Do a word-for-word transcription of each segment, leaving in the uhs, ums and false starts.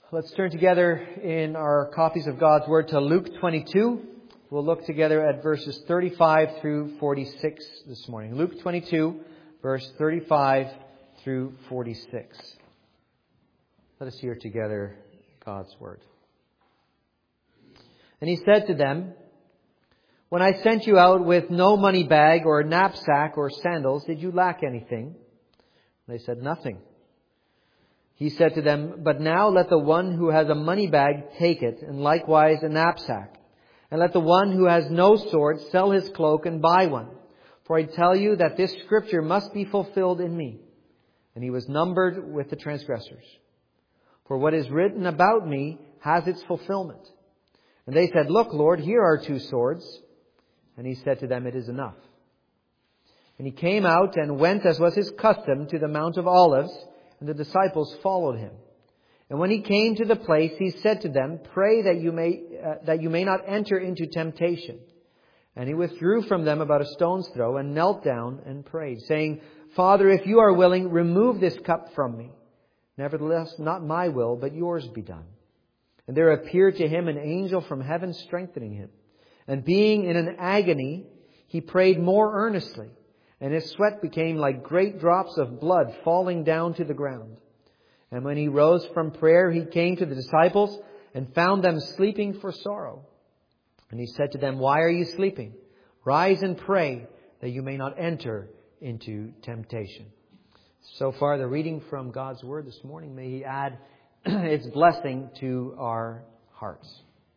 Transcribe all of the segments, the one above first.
Let's turn together in our copies of God's Word to Luke twenty-two. We'll look together at verses thirty-five through forty-six this morning. Luke twenty-two, verse thirty-five through forty-six. Let us hear together God's Word. And he said to them, "When I sent you out with no money bag or knapsack or sandals, did you lack anything?" They said, "Nothing." He said to them, "But now let the one who has a money bag take it, and likewise a knapsack. And let the one who has no sword sell his cloak and buy one. For I tell you that this scripture must be fulfilled in me." And he was numbered with the transgressors. "For what is written about me has its fulfillment." And they said, "Look, Lord, here are two swords." And he said to them, "It is enough." And he came out and went, as was his custom, to the Mount of Olives, and the disciples followed him. And when he came to the place, he said to them, "Pray that you may uh, that you may not enter into temptation." And he withdrew from them about a stone's throw, and knelt down and prayed, saying, "Father, if you are willing, remove this cup from me. Nevertheless, not my will, but yours be done." And there appeared to him an angel from heaven, strengthening him. And being in an agony, he prayed more earnestly. And his sweat became like great drops of blood falling down to the ground. And when he rose from prayer, he came to the disciples and found them sleeping for sorrow. And he said to them, "Why are you sleeping? Rise and pray that you may not enter into temptation." So far, the reading from God's Word this morning. May He add its blessing to our hearts.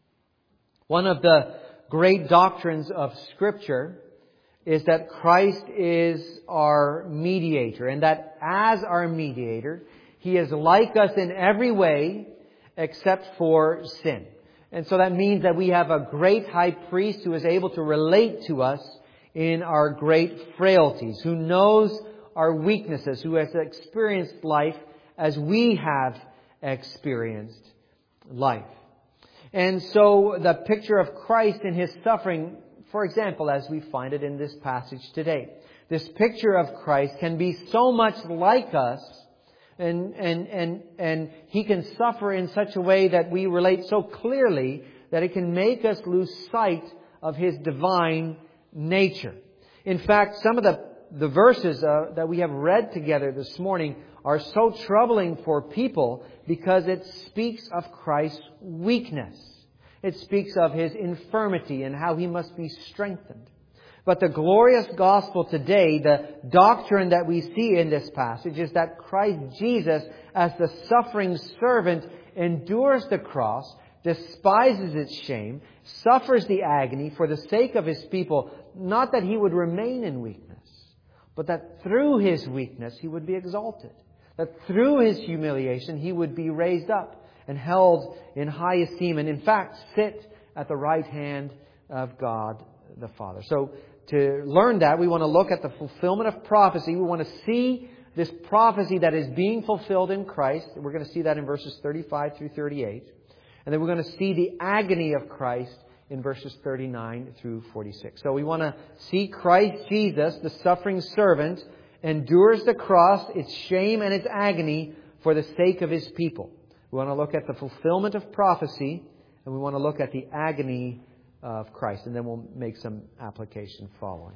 One of the great doctrines of Scripture is that Christ is our mediator, and that as our mediator, He is like us in every way except for sin. And so that means that we have a great high priest who is able to relate to us in our great frailties, who knows our weaknesses, who has experienced life as we have experienced life. And so the picture of Christ in His suffering, for example, as we find it in this passage today, this picture of Christ can be so much like us, and and and and He can suffer in such a way that we relate so clearly that it can make us lose sight of His divine nature. In fact, some of the the verses uh, that we have read together this morning are so troubling for people because it speaks of Christ's weakness. It speaks of His infirmity and how He must be strengthened. But the glorious gospel today, the doctrine that we see in this passage, is that Christ Jesus, as the suffering servant, endures the cross, despises its shame, suffers the agony for the sake of His people, not that He would remain in weakness, but that through His weakness He would be exalted. That through His humiliation He would be raised up and held in high esteem, and in fact sit at the right hand of God the Father. So to learn that, we want to look at the fulfillment of prophecy. We want to see this prophecy that is being fulfilled in Christ. We're going to see that in verses thirty-five through thirty-eight. And then we're going to see the agony of Christ in verses thirty-nine through forty-six. So we want to see Christ Jesus, the suffering servant, endures the cross, its shame and its agony for the sake of His people. We want to look at the fulfillment of prophecy, and we want to look at the agony of Christ. And then we'll make some application following.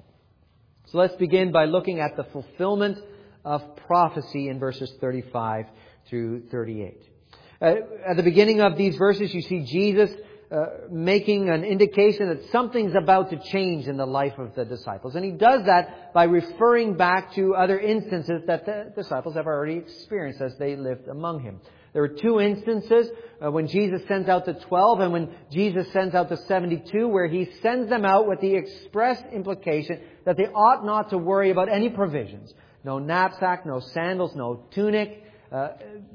So let's begin by looking at the fulfillment of prophecy in verses thirty-five through thirty-eight. Uh, at the beginning of these verses, you see Jesus uh, making an indication that something's about to change in the life of the disciples. And He does that by referring back to other instances that the disciples have already experienced as they lived among Him. There were two instances uh, when Jesus sends out the twelve and when Jesus sends out the seventy-two, where He sends them out with the express implication that they ought not to worry about any provisions. No knapsack, no sandals, no tunic. Uh,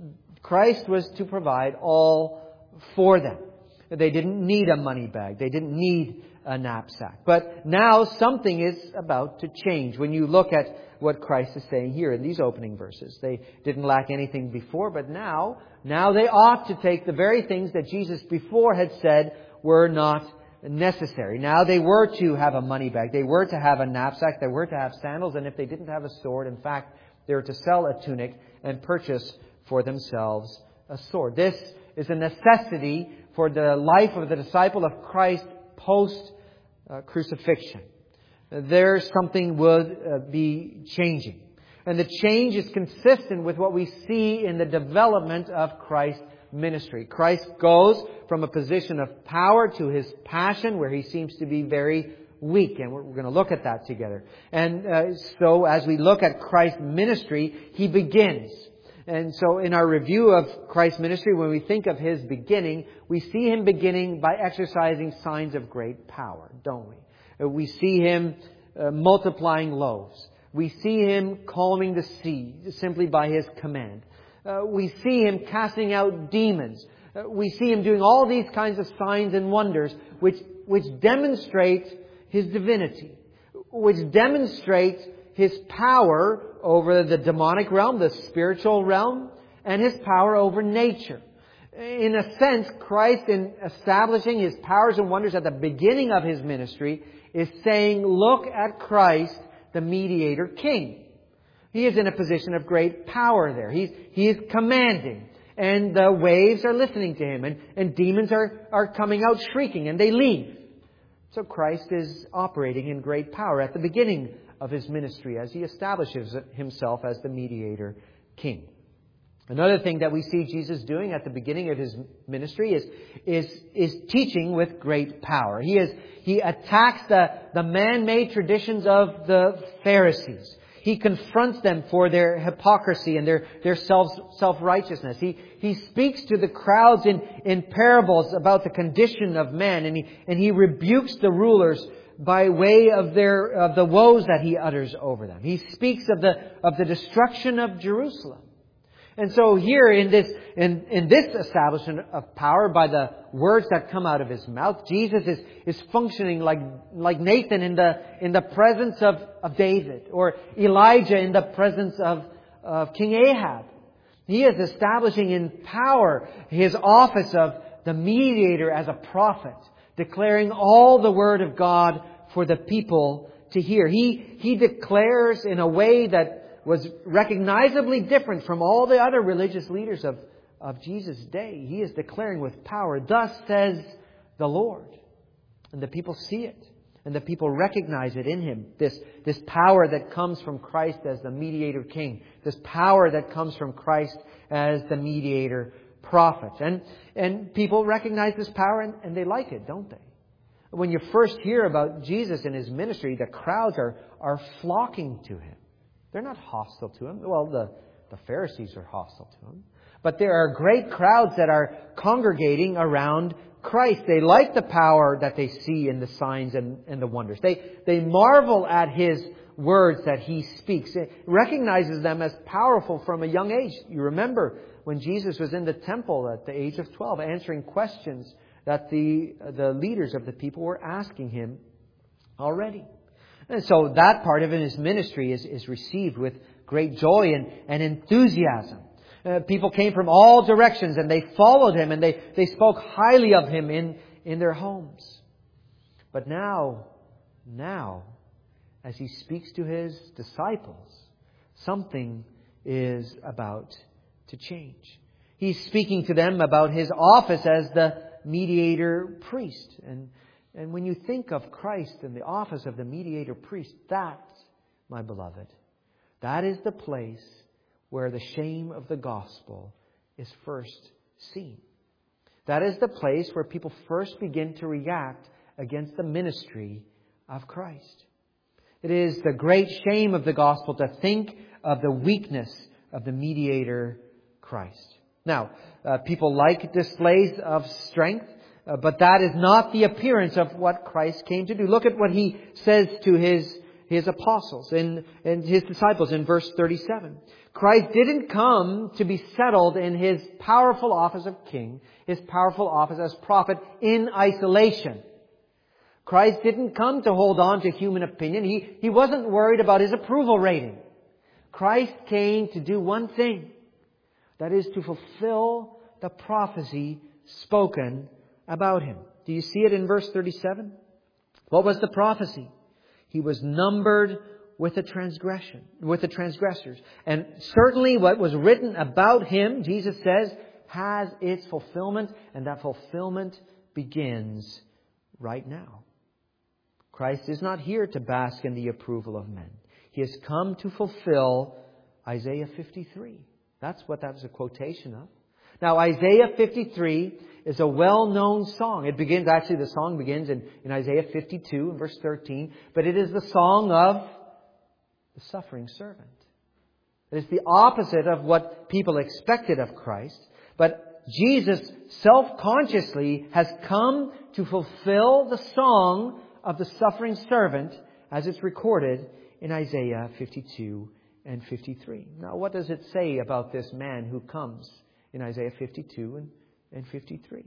Christ was to provide all for them. They didn't need a money bag. They didn't need a knapsack. But now something is about to change when you look at what Christ is saying here in these opening verses. They didn't lack anything before, but now, now they ought to take the very things that Jesus before had said were not necessary. Now they were to have a money bag. They were to have a knapsack. They were to have sandals. And if they didn't have a sword, in fact, they were to sell a tunic and purchase for themselves a sword. This is a necessity for the life of the disciple of Christ post-crucifixion. There something would uh, be changing. And the change is consistent with what we see in the development of Christ's ministry. Christ goes from a position of power to His passion, where He seems to be very weak. And we're, we're going to look at that together. And uh, so as we look at Christ's ministry, He begins. And so in our review of Christ's ministry, when we think of His beginning, we see Him beginning by exercising signs of great power, don't we? Uh, we see Him uh, multiplying loaves. We see Him calming the sea simply by His command. Uh, we see Him casting out demons. Uh, we see Him doing all these kinds of signs and wonders which, which demonstrate His divinity, which demonstrate His power over the demonic realm, the spiritual realm, and His power over nature. In a sense, Christ, in establishing His powers and wonders at the beginning of His ministry, is saying, look at Christ, the mediator king. He is in a position of great power there. He's, he is commanding. And the waves are listening to Him. And, and demons are, are coming out shrieking. And they leave. So Christ is operating in great power at the beginning of His ministry as He establishes Himself as the mediator king. Another thing that we see Jesus doing at the beginning of His ministry is, is, is teaching with great power. He is, he attacks the, the man-made traditions of the Pharisees. He confronts them for their hypocrisy and their, their self, self-righteousness. He, he speaks to the crowds in, in parables about the condition of man, and he, and he rebukes the rulers by way of their, of the woes that He utters over them. He speaks of the, of the destruction of Jerusalem. And so here in this, in, in this establishment of power by the words that come out of His mouth, Jesus is, is functioning like, like Nathan in the, in the presence of, of David, or Elijah in the presence of, of King Ahab. He is establishing in power His office of the mediator as a prophet, declaring all the Word of God for the people to hear. He, he declares in a way that was recognizably different from all the other religious leaders of, of Jesus' day. He is declaring with power, thus says the Lord. And the people see it. And the people recognize it in Him. This, this power that comes from Christ as the mediator king. This power that comes from Christ as the mediator prophet. And, and people recognize this power and, and they like it, don't they? When you first hear about Jesus and His ministry, the crowds are, are flocking to Him. They're not hostile to Him. Well, the, the Pharisees are hostile to Him. But there are great crowds that are congregating around Christ. They like the power that they see in the signs and, and the wonders. They, they marvel at His words that He speaks. It recognizes them as powerful from a young age. You remember when Jesus was in the temple at the age of twelve, answering questions that the, the leaders of the people were asking Him already. And so that part of His ministry is, is received with great joy and, and enthusiasm. Uh, people came from all directions and they followed Him and they, they spoke highly of Him in, in their homes. But now, now, as He speaks to His disciples, something is about to change. He's speaking to them about His office as the mediator priest. And And when you think of Christ and the office of the mediator priest, that, my beloved, that is the place where the shame of the gospel is first seen. That is the place where people first begin to react against the ministry of Christ. It is the great shame of the gospel to think of the weakness of the mediator Christ. Now, uh, people like displays of strength. Uh, but that is not the appearance of what Christ came to do. Look at what He says to His, His apostles and, and His disciples in verse thirty-seven. Christ didn't come to be settled in His powerful office of king, His powerful office as prophet in isolation. Christ didn't come to hold on to human opinion. He, he wasn't worried about His approval rating. Christ came to do one thing. That is to fulfill the prophecy spoken about Him. Do you see it in verse thirty-seven? What was the prophecy? He was numbered with the transgression, with the transgressors. And certainly what was written about Him, Jesus says, has its fulfillment, and that fulfillment begins right now. Christ is not here to bask in the approval of men. He has come to fulfill Isaiah fifty-three. That's what that was a quotation of. Now, Isaiah fifty-three is a well-known song. It begins, actually the song begins in, in Isaiah fifty-two, verse thirteen. But it is the song of the suffering servant. It is the opposite of what people expected of Christ. But Jesus self-consciously has come to fulfill the song of the suffering servant as it's recorded in Isaiah fifty-two and fifty-three. Now, what does it say about this man who comes in Isaiah fifty-two and, and fifty-three?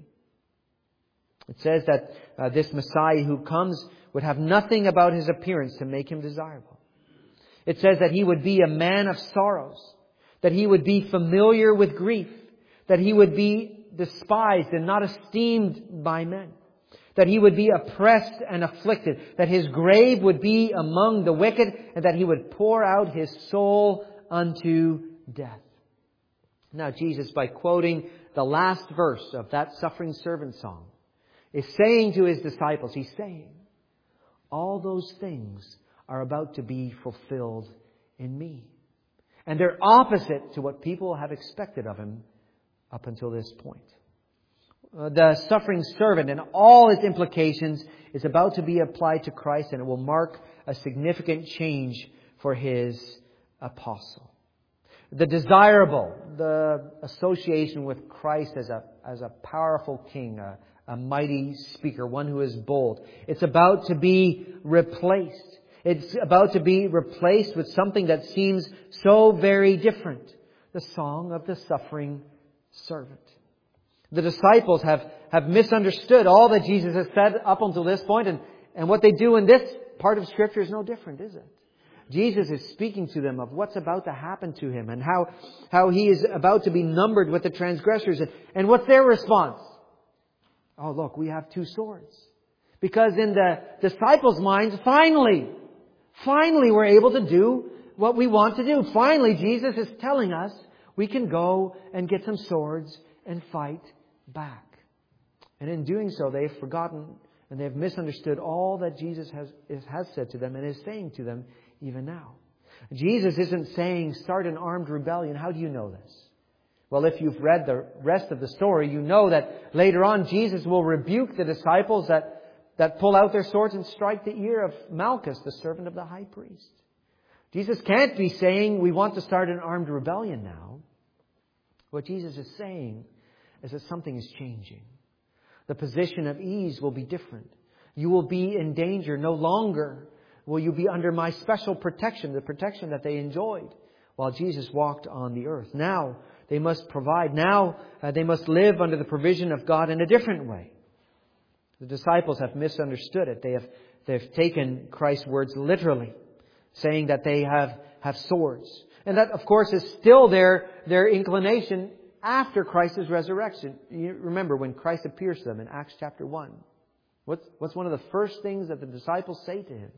It says that uh, this Messiah who comes would have nothing about his appearance to make him desirable. It says that he would be a man of sorrows, that he would be familiar with grief, that he would be despised and not esteemed by men, that he would be oppressed and afflicted, that his grave would be among the wicked, and that he would pour out his soul unto death. Now, Jesus, by quoting the last verse of that suffering servant song, is saying to his disciples, he's saying, all those things are about to be fulfilled in me. And they're opposite to what people have expected of him up until this point. Uh, the suffering servant and all its implications is about to be applied to Christ, and it will mark a significant change for his apostle. The desirable, the association with Christ as a, as a powerful king, a, a mighty speaker, one who is bold. It's about to be replaced. It's about to be replaced with something that seems so very different. The song of the suffering servant. The disciples have, have misunderstood all that Jesus has said up until this point, and, and what they do in this part of Scripture is no different, is it? Jesus is speaking to them of what's about to happen to him and how, how he is about to be numbered with the transgressors. And, and what's their response? Oh, look, we have two swords. Because in the disciples' minds, finally, finally we're able to do what we want to do. Finally, Jesus is telling us we can go and get some swords and fight back. And in doing so, they've forgotten and they've misunderstood all that Jesus has, has said to them and is saying to them even now. Jesus isn't saying start an armed rebellion. How do you know this? Well, if you've read the rest of the story, you know that later on Jesus will rebuke the disciples that, that pull out their swords and strike the ear of Malchus, the servant of the high priest. Jesus can't be saying we want to start an armed rebellion now. What Jesus is saying is that something is changing. The position of ease will be different. You will be in danger. No longer will you be under my special protection, the protection that they enjoyed while Jesus walked on the earth. Now they must provide. Now uh, they must live under the provision of God in a different way. The disciples have misunderstood it. They have they've taken Christ's words literally, saying that they have, have swords. And that, of course, is still their, their inclination after Christ's resurrection. You remember when Christ appears to them in Acts chapter one. What's, what's one of the first things that the disciples say to him?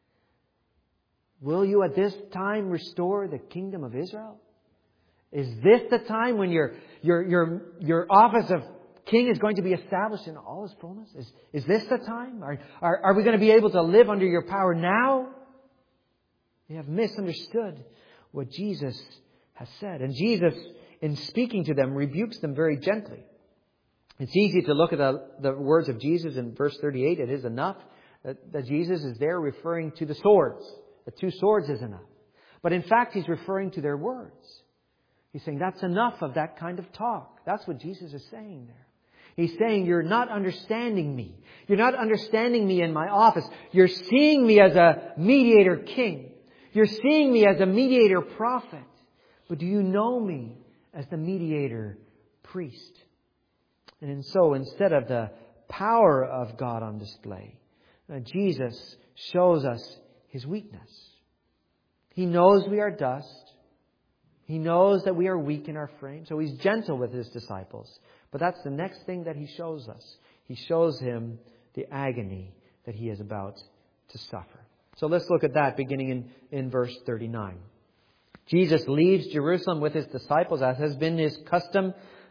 Will you at this time restore the kingdom of Israel? Is this the time when your, your, your, your office of king is going to be established in all his fullness? Is, is this the time? Are, are, are we going to be able to live under your power now? They have misunderstood what Jesus has said. And Jesus, in speaking to them, rebukes them very gently. It's easy to look at the, the words of Jesus in verse thirty-eight. It is enough that, that Jesus is there referring to the swords. The two swords is enough. But in fact, he's referring to their words. He's saying that's enough of that kind of talk. That's what Jesus is saying there. He's saying you're not understanding me. You're not understanding me in my office. You're seeing me as a mediator king. You're seeing me as a mediator prophet. But do you know me as the mediator priest? And so instead of the power of God on display, uh, Jesus shows us his weakness. He knows we are dust. He knows that we are weak in our frame. So he's gentle with his disciples. But that's the next thing that he shows us. He shows him the agony that he is about to suffer. So let's look at that beginning in, in verse thirty-nine. Jesus leaves Jerusalem with his disciples, as has been his custom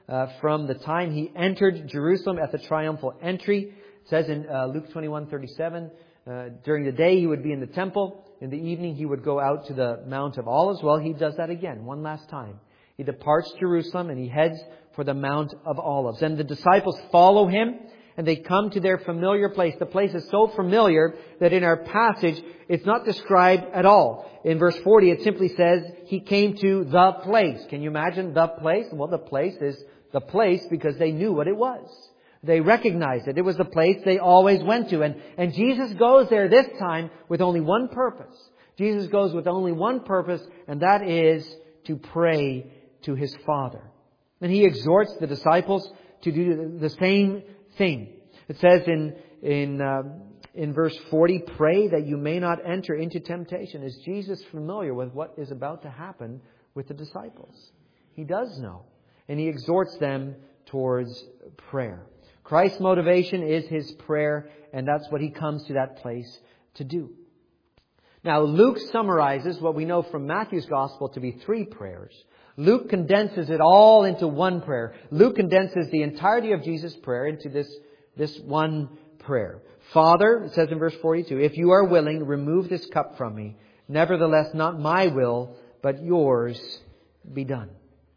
uh, from the time he entered Jerusalem at the triumphal entry. It says in uh, Luke twenty-one thirty-seven, uh, during the day he would be in the temple. In the evening he would go out to the Mount of Olives. Well, he does that again, one last time. He departs Jerusalem and he heads for the Mount of Olives. And the disciples follow him and they come to their familiar place. The place is so familiar that in our passage it's not described at all. In verse forty it simply says he came to the place. Can you imagine the place? Well, the place is the place because they knew what it was. They recognized it. It was the place they always went to. And, and Jesus goes there this time with only one purpose. Jesus goes with only one purpose, and that is to pray to His Father. And He exhorts the disciples to do the same thing. It says in in uh, in verse forty, pray that you may not enter into temptation. Is Jesus familiar with what is about to happen with the disciples? He does know. And He exhorts them towards prayer. Christ's motivation is His prayer, and that's what He comes to that place to do. Now, Luke summarizes what we know from Matthew's Gospel to be three prayers. Luke condenses it all into one prayer. Luke condenses the entirety of Jesus' prayer into this, this one prayer. Father, it says in verse forty-two, if you are willing, remove this cup from me. Nevertheless, not my will, but yours be done.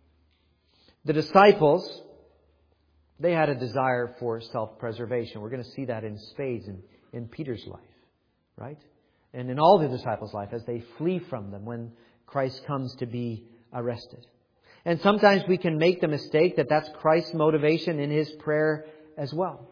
The disciples, they had a desire for self-preservation. We're going to see that in spades in, in Peter's life, right? And in all the disciples' life as they flee from them when Christ comes to be arrested. And sometimes we can make the mistake that that's Christ's motivation in His prayer as well.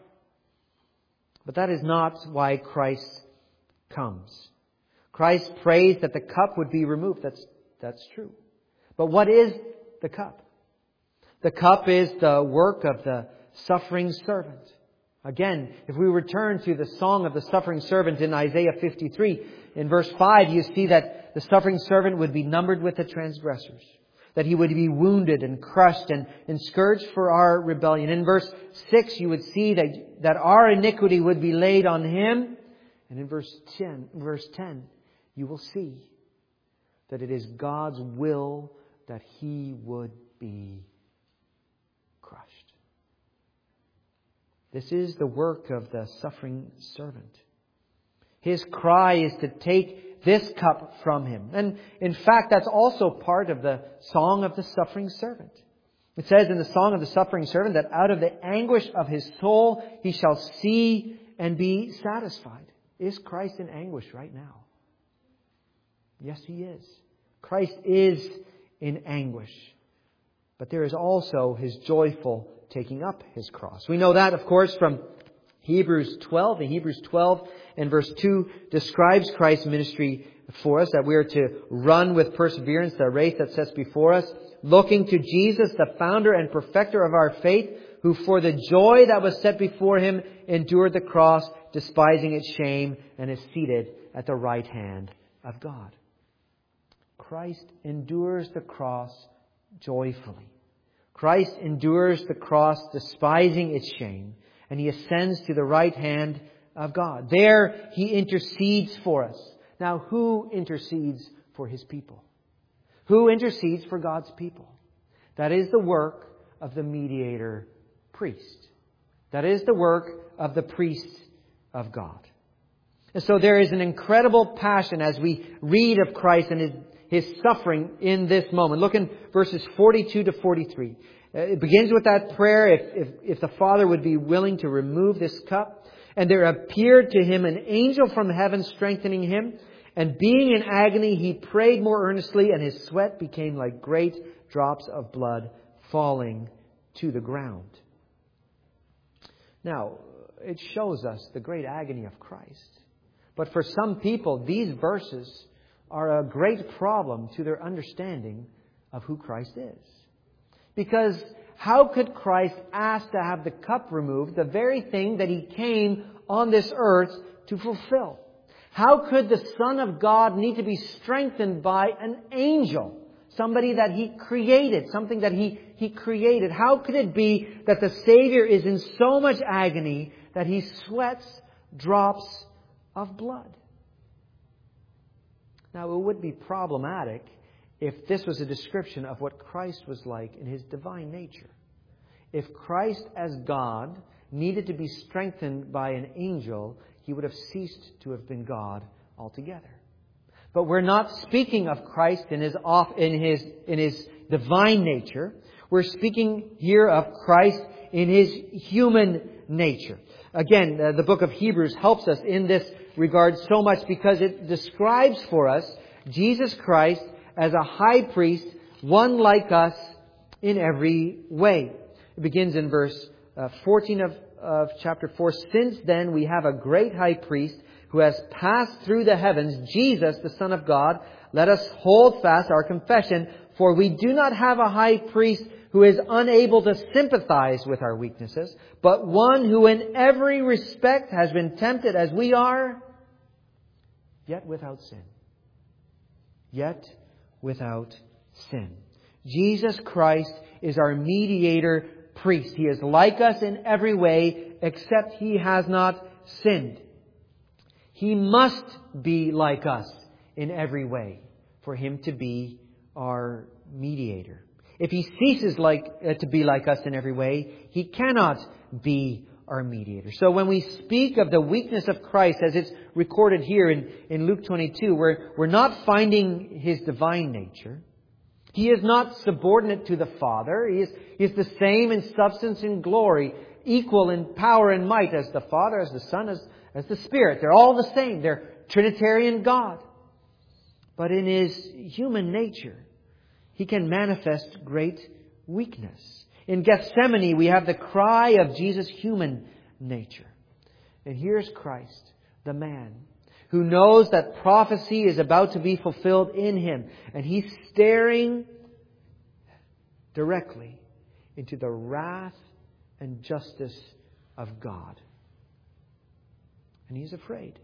But that is not why Christ comes. Christ prays that the cup would be removed. That's, that's true. But what is the cup? The cup is the work of the suffering servant. Again, if we return to the song of the suffering servant in Isaiah fifty-three, in verse five, you see that the suffering servant would be numbered with the transgressors. That he would be wounded and crushed and, and scourged for our rebellion. In verse six, you would see that, that our iniquity would be laid on Him. And in verse ten, verse ten, you will see that it is God's will that He would be crushed. This is the work of the suffering servant. His cry is to take this cup from Him. And in fact, that's also part of the song of the suffering servant. It says in the song of the suffering servant that out of the anguish of his soul he shall see and be satisfied. Is Christ in anguish right now? Yes, He is. Christ is in anguish. But there is also His joyful taking up His cross. We know that, of course, from Hebrews twelve. In Hebrews twelve and verse two describes Christ's ministry for us, that we are to run with perseverance the race that's set before us, looking to Jesus, the founder and perfecter of our faith, who for the joy that was set before Him endured the cross, despising its shame, and is seated at the right hand of God. Christ endures the cross joyfully. Christ endures the cross, despising its shame, and He ascends to the right hand of God. There He intercedes for us. Now, who intercedes for His people? Who intercedes for God's people? That is the work of the mediator priest. That is the work of the priest of God. And so there is an incredible passion as we read of Christ and His His suffering in this moment. Look in verses forty-two to forty-three. It begins with that prayer, if, if, if the Father would be willing to remove this cup. And there appeared to Him an angel from heaven strengthening Him. And being in agony, He prayed more earnestly, and His sweat became like great drops of blood falling to the ground. Now, it shows us the great agony of Christ. But for some people, these verses are a great problem to their understanding of who Christ is. Because how could Christ ask to have the cup removed, the very thing that He came on this earth to fulfill? How could the Son of God need to be strengthened by an angel? Somebody that He created, something that He, he created. How could it be that the Savior is in so much agony that He sweats drops of blood? Now, it would be problematic if this was a description of what Christ was like in His divine nature. If Christ as God needed to be strengthened by an angel, He would have ceased to have been God altogether. But we're not speaking of Christ in His off, in His, in His divine nature. We're speaking here of Christ in His human nature. Again, uh, the book of Hebrews helps us in this regard so much because it describes for us Jesus Christ as a high priest, one like us in every way. It begins in verse uh, fourteen of, of chapter four. Since then we have a great high priest who has passed through the heavens, Jesus, the Son of God. Let us hold fast our confession, for we do not have a high priest who is unable to sympathize with our weaknesses, but one who in every respect has been tempted as we are, yet without sin. Yet without sin. Jesus Christ is our mediator priest. He is like us in every way, except He has not sinned. He must be like us in every way for Him to be our mediator. If He ceases like uh, to be like us in every way, He cannot be our mediator. So when we speak of the weakness of Christ, as it's recorded here in, in Luke twenty-two, we're, we're not finding His divine nature. He is not subordinate to the Father. He is, he is the same in substance and glory, equal in power and might as the Father, as the Son, as, as the Spirit. They're all the same. They're Trinitarian God. But in His human nature, He can manifest great weakness. In Gethsemane, we have the cry of Jesus' human nature. And here's Christ, the man, who knows that prophecy is about to be fulfilled in Him. And He's staring directly into the wrath and justice of God. And He's afraid.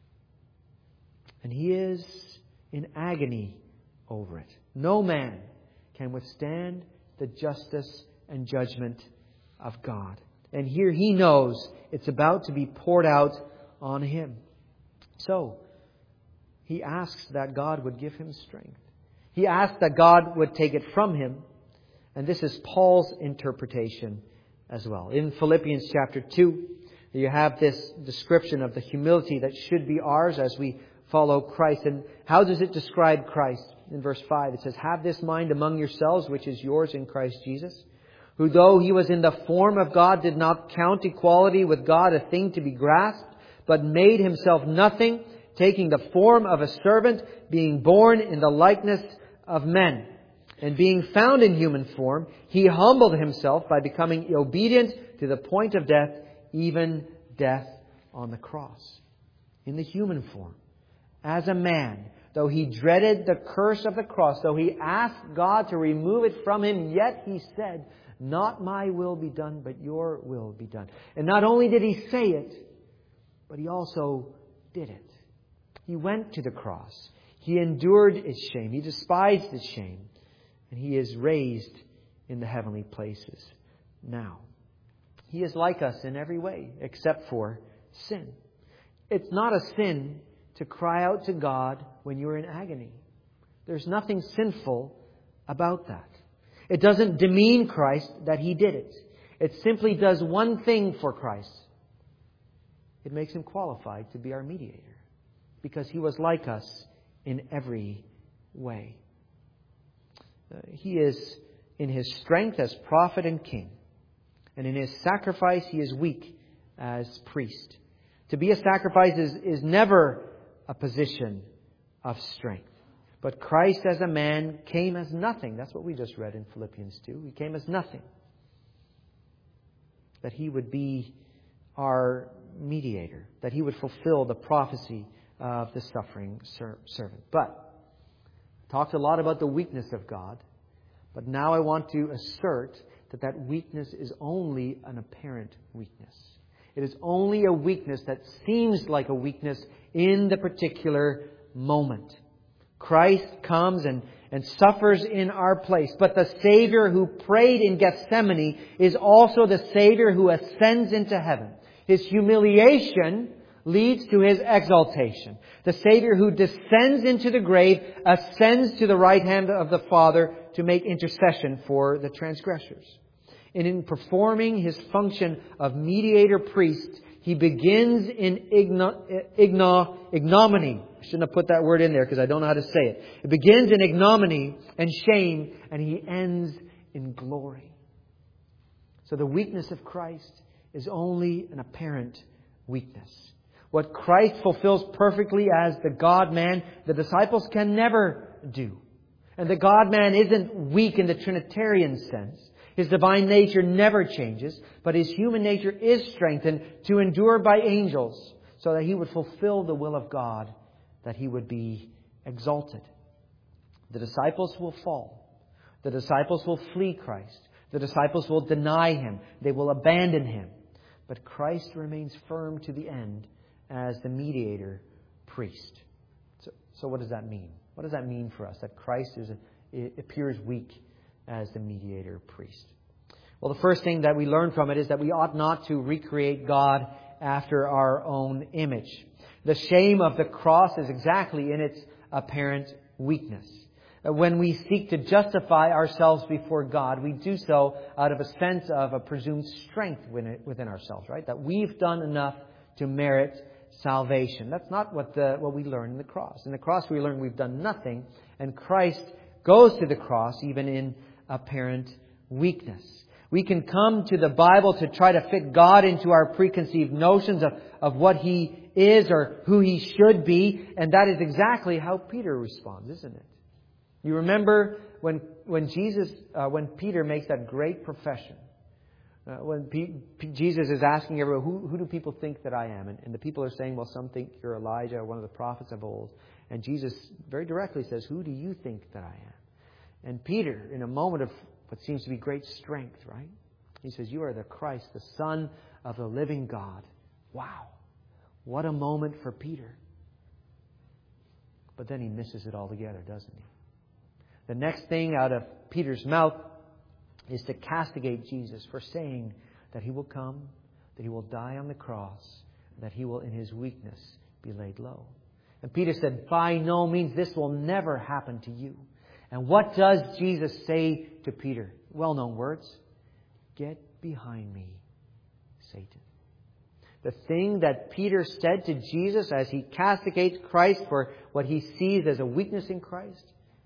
And He is in agony over it. No man can withstand the justice and judgment of God. And here He knows it's about to be poured out on Him. So, He asks that God would give Him strength. He asks that God would take it from Him. And this is Paul's interpretation as well. In Philippians chapter two, you have this description of the humility that should be ours as we follow Christ. And how does it describe Christ? In verse five, it says, "Have this mind among yourselves, which is yours in Christ Jesus, who though He was in the form of God, did not count equality with God a thing to be grasped, but made Himself nothing, taking the form of a servant, being born in the likeness of men. And being found in human form, He humbled Himself by becoming obedient to the point of death, even death on the cross." In the human form, as a man, though He dreaded the curse of the cross, though He asked God to remove it from Him, yet He said, "Not my will be done, but your will be done." And not only did He say it, but He also did it. He went to the cross. He endured its shame. He despised its shame. And He is raised in the heavenly places now. He is like us in every way, except for sin. It's not a sin to cry out to God when you're in agony. There's nothing sinful about that. It doesn't demean Christ that He did it. It simply does one thing for Christ. It makes Him qualified to be our mediator, because He was like us in every way. Uh, he is in His strength as prophet and king. And in His sacrifice, He is weak as priest. To be a sacrifice is, is never a position of strength. But Christ as a man came as nothing. That's what we just read in Philippians two. He came as nothing. That He would be our mediator. That He would fulfill the prophecy of the suffering ser- servant. But talked a lot about the weakness of God. But now I want to assert that that weakness is only an apparent weakness. It is only a weakness that seems like a weakness in the particular moment. Christ comes and, and suffers in our place. But the Savior who prayed in Gethsemane is also the Savior who ascends into heaven. His humiliation leads to His exaltation. The Savior who descends into the grave ascends to the right hand of the Father to make intercession for the transgressors. And in performing His function of mediator priest, He begins in igno, igno, ignominy. I shouldn't have put that word in there because I don't know how to say it. It begins in ignominy and shame, and He ends in glory. So the weakness of Christ is only an apparent weakness. What Christ fulfills perfectly as the God-man, the disciples can never do. And the God-man isn't weak in the Trinitarian sense. His divine nature never changes, but His human nature is strengthened to endure by angels so that He would fulfill the will of God, that He would be exalted. The disciples will fall. The disciples will flee Christ. The disciples will deny Him. They will abandon Him. But Christ remains firm to the end as the mediator priest. So, so what does that mean? What does that mean for us? That Christ is a, it appears weak as the mediator priest. Well, the first thing that we learn from it is that we ought not to recreate God after our own image. The shame of the cross is exactly in its apparent weakness. When we seek to justify ourselves before God, we do so out of a sense of a presumed strength within ourselves, right? That we've done enough to merit salvation. That's not what the what we learn in the cross. In the cross we learn we've done nothing, and Christ goes to the cross even in apparent weakness. We can come to the Bible to try to fit God into our preconceived notions of, of what He is or who He should be, and that is exactly how Peter responds, isn't it? You remember when when Jesus, uh, when Peter makes that great profession, uh, when P- P- Jesus is asking everyone, who, who do people think that I am? And, and the people are saying, well, some think you're Elijah, one of the prophets of old. And Jesus very directly says, who do you think that I am? And Peter, in a moment of what seems to be great strength, right? He says, you are the Christ, the Son of the living God. Wow. What a moment for Peter. But then he misses it altogether, doesn't he? The next thing out of Peter's mouth is to castigate Jesus for saying that He will come, that He will die on the cross, that He will, in His weakness, be laid low. And Peter said, by no means, this will never happen to you. And what does Jesus say to Peter? Well-known words. Get behind me, Satan. The thing that Peter said to Jesus as he castigates Christ for what he sees as a weakness in Christ,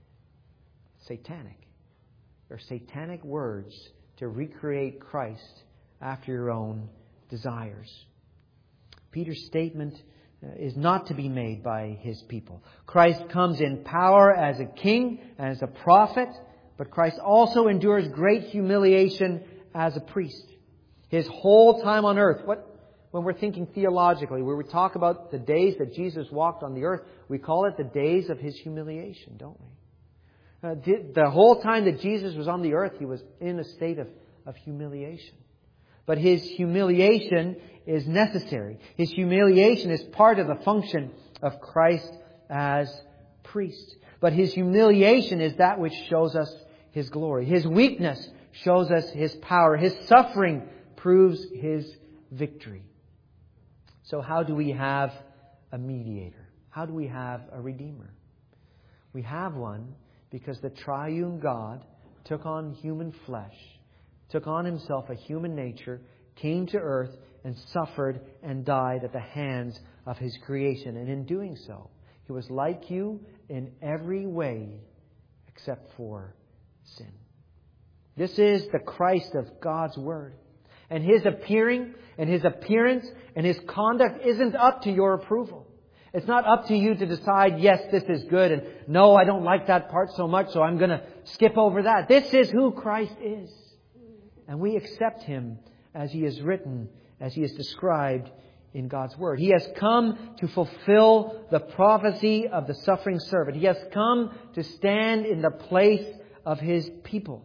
satanic. They're satanic words to recreate Christ after your own desires. Peter's statement is not to be made by his people. Christ comes in power as a king and as a prophet, but Christ also endures great humiliation as a priest. His whole time on earth, what when we're thinking theologically, where we talk about the days that Jesus walked on the earth, we call it the days of His humiliation, don't we? Uh, the, the whole time that Jesus was on the earth, He was in a state of, of humiliation. But His humiliation is necessary. His humiliation is part of the function of Christ as priest. But His humiliation is that which shows us His glory. His weakness shows us His power. His suffering proves His victory. So how do we have a mediator? How do we have a redeemer? We have one because the triune God took on human flesh, took on Himself a human nature, came to earth and suffered and died at the hands of His creation. And in doing so, He was like you in every way except for sin. This is the Christ of God's Word. And His appearing and His appearance and His conduct isn't up to your approval. It's not up to you to decide, yes, this is good, and no, I don't like that part so much, so I'm going to skip over that. This is who Christ is. And we accept Him as He is written, as He is described in God's Word. He has come to fulfill the prophecy of the suffering servant. He has come to stand in the place of His people.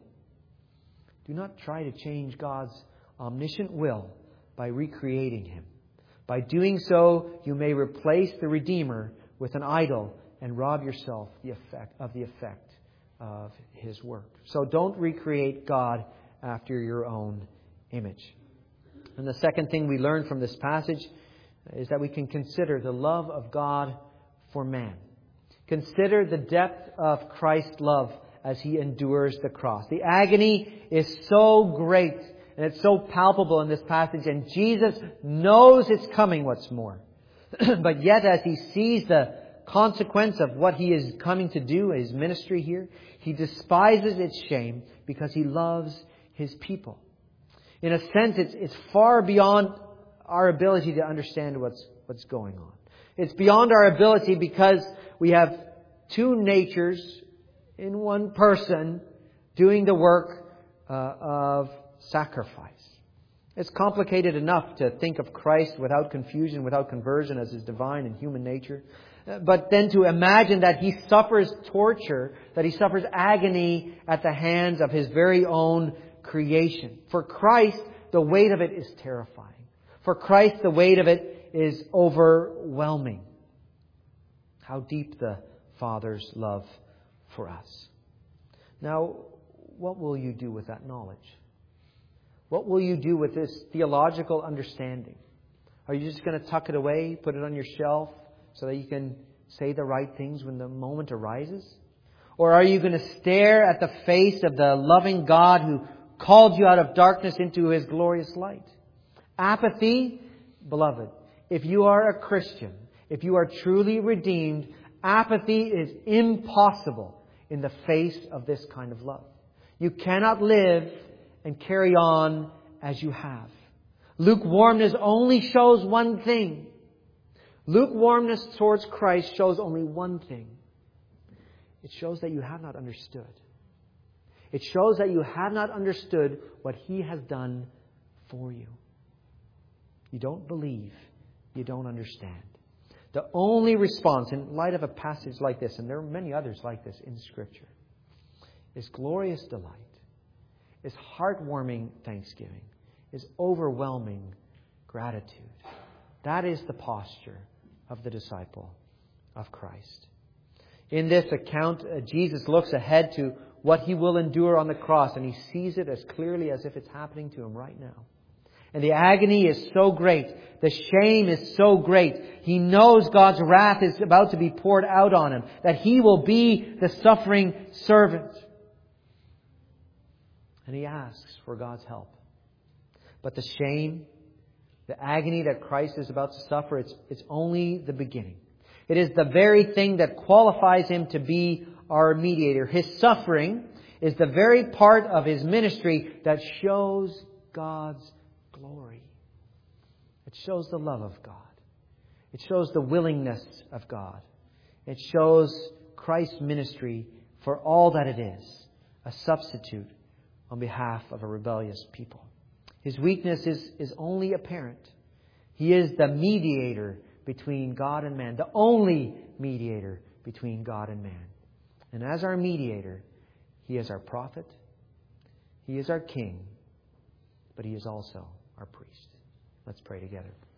Do not try to change God's omniscient will by recreating Him. By doing so, you may replace the Redeemer with an idol and rob yourself the effect of the effect of His work. So don't recreate God after your own image. And the second thing we learn from this passage is that we can consider the love of God for man. Consider the depth of Christ's love as He endures the cross. The agony is so great and it's so palpable in this passage. And Jesus knows it's coming, what's more. But yet, as He sees the consequence of what He is coming to do, His ministry here, He despises its shame because He loves His people. In a sense, it's, it's far beyond our ability to understand what's, what's going on. It's beyond our ability because we have two natures in one person doing the work uh, of sacrifice. It's complicated enough to think of Christ without confusion, without conversion as His divine and human nature. But then to imagine that He suffers torture, that He suffers agony at the hands of His very own creation. For Christ, the weight of it is terrifying. For Christ, the weight of it is overwhelming. How deep the Father's love for us. Now, what will you do with that knowledge? What will you do with this theological understanding? Are you just going to tuck it away, put it on your shelf, so that you can say the right things when the moment arises? Or are you going to stare at the face of the loving God who called you out of darkness into His glorious light? Apathy, beloved, if you are a Christian, if you are truly redeemed, apathy is impossible in the face of this kind of love. You cannot live and carry on as you have. Lukewarmness only shows one thing. Lukewarmness towards Christ shows only one thing. It shows that you have not understood. It shows that you have not understood what He has done for you. You don't believe. You don't understand. The only response in light of a passage like this, and there are many others like this in Scripture, is glorious delight, is heartwarming thanksgiving, is overwhelming gratitude. That is the posture of the disciple of Christ. In this account, uh, Jesus looks ahead to what He will endure on the cross, and He sees it as clearly as if it's happening to Him right now. And the agony is so great. The shame is so great. He knows God's wrath is about to be poured out on Him, that He will be the suffering servant. And He asks for God's help. But the shame, the agony that Christ is about to suffer, it's, it's only the beginning. It is the very thing that qualifies Him to be our mediator. His suffering is the very part of His ministry that shows God's glory. It shows the love of God. It shows the willingness of God. It shows Christ's ministry for all that it is, a substitute on behalf of a rebellious people. His weakness is, is only apparent. He is the mediator between God and man, the only mediator between God and man. And as our mediator, He is our prophet, He is our king, but He is also our priest. Let's pray together.